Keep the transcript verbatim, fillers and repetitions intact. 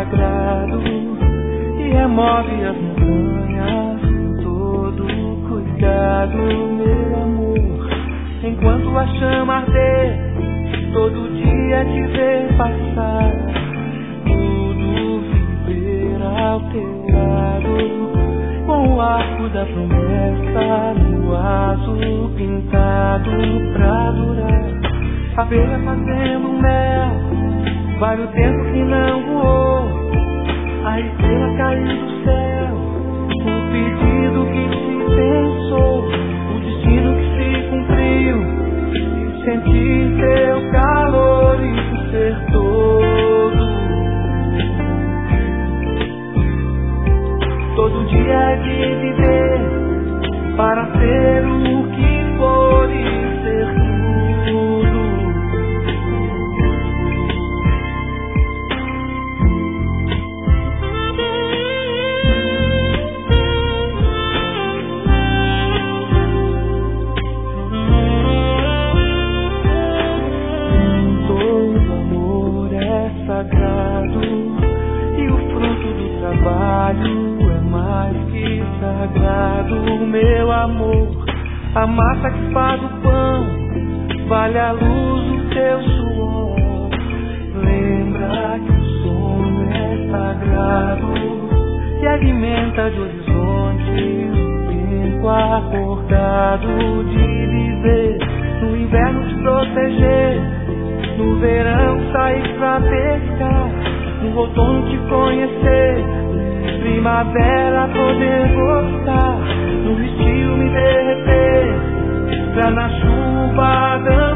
sagrado e remove as montanhas com todo cuidado, meu amor. Enquanto a chama arder, todo dia te ver passar, tudo viver ao teu lado, com o arco da promessa no azul pintado pra durar. Abelha fazendo mel, vai o tempo que não voou, a estrela caiu do céu, o pedido que se pensou, o destino que se cumpriu, sentir teu calor e ser todo. Todo dia é de viver para ser o que for e ser tudo. Todo amor é sagrado e o fruto do trabalho mais que sagrado, meu amor. A massa que faz o pão vale a luz do teu suor. Lembra que o sonho é sagrado e alimenta de horizonte o tempo acordado de viver, no inverno te proteger, no verão sair pra pescar, no outono te conhecer, primavera poder gostar, no estilo me derreter, pra na chuva dançar.